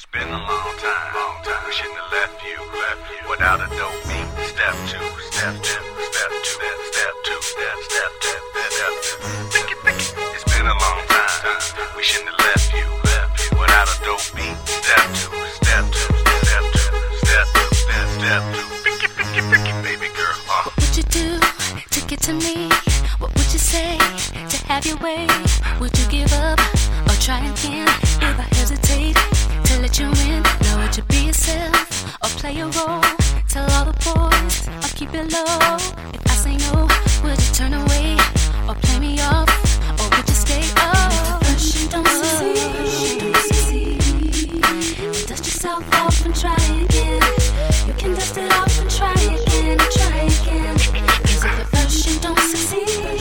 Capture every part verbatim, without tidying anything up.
It's been a long time, long time. We shouldn't have left you, left you without a dope beat. Step two, step two, step two, step two, step, step two, step two. Pick it, pick it. It's been a long time. We shouldn't have left you, left you without a dope beat. Step two, step two, step two, step two, step, step two. Pick it, pick it, pick it, baby girl. Uh. What would you do to get to me? What would you say to have your way? Would you give up or try again? If I hesitate to let you in, now would you be yourself or play a role? Tell all the boys I'll keep it low. If I say no, would you turn away or play me off? Or would you stay? Oh, first you don't succeed, then dust yourself off and try again. You can dust it off and try again, and try again. Cause if at first you don't succeed,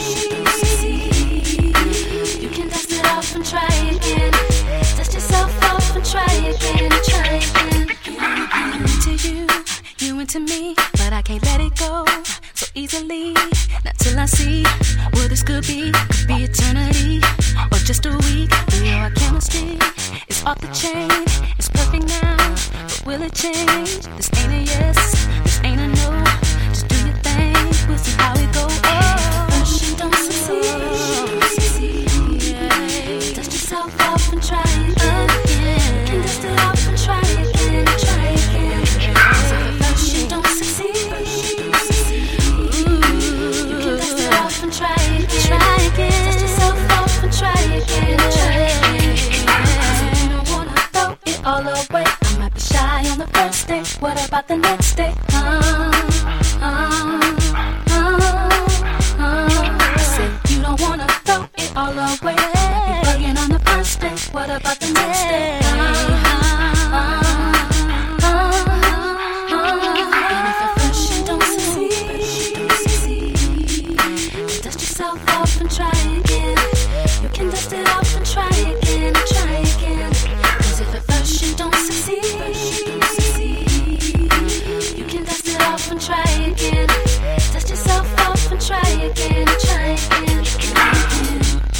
you can dust it off and try again. Dust yourself off and try again, and try again. I'm into you, you into me, but I can't let it go so easily. Not till I see what this could be. Could be eternity or just a week. We know our chemistry is off the chain. It's perfect now, but will it change? This ain't a yes, this ain't a no. Just do your thing, we'll see how it goes. Oh, first you don't succeed, yeah. Dust yourself off and try again. You can dust it off and try again, try again. So at first you don't succeed, you can dust it off and try again, try again. Dust yourself off and try again, try again. So you don't wanna throw it all away. I might be shy on the first day. What about the next day? Uh, uh, uh, uh. I said you don't wanna throw it all away. Might be bugging on the first day. What about the next day? Uh, uh, uh, uh. And if at first you don't succeed, then dust yourself off and try again. You can dust it off and try again, and try again. Cause if at first you don't succeed, you can dust it off and try again. Dust yourself off and try again, and try again, try again.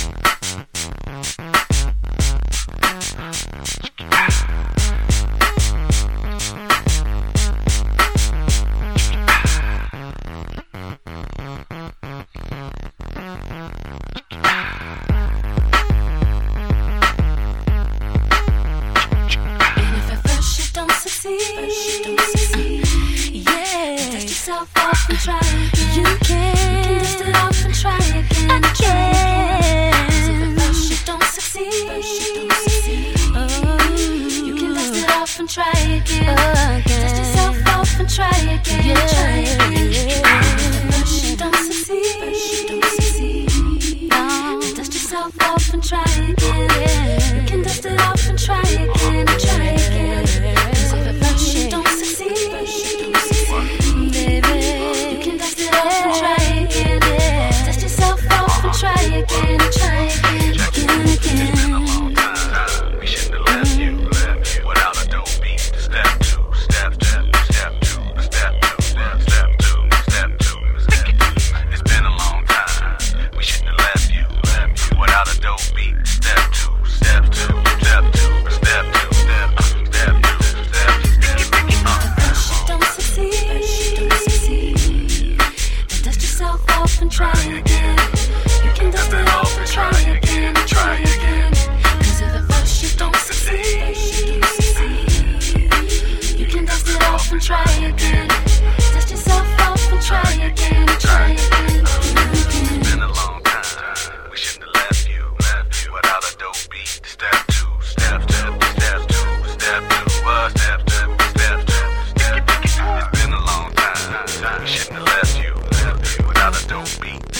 Yourself off and try again. You can, you can dust it off and try again, and try again. Cause if at first you don't succeed, oh, you can dust it off and try again. Dust yourself off and try again, yeah, try again. If at first you don't succeed, no, dust yourself off and try again. You can dust it off and try again, and try again. Cause if at first you don't succeed, try again, try again, again, again. It's been a long time. We shouldn't have left you, left you without a dope beat. Step two, step two, step two, step two, step, step two, step two, step two. It's been a long time. We shouldn't have left you, left you without a dope beat. Step two, step two, step two, step two, step, step two, step, step. First you don't succeed, then dust yourself off and try again. Dust it off and try again, try again. Cause if at first you don't succeed, you can dust it off and try again. Dust yourself off and try again, try again. It's been a long time. We shouldn't have left you, left you without a dope beat. Step two, step two, step two, step two, uh, step two, step two, step two. It's been a long time. We shouldn't have left you, left you without a dope beat.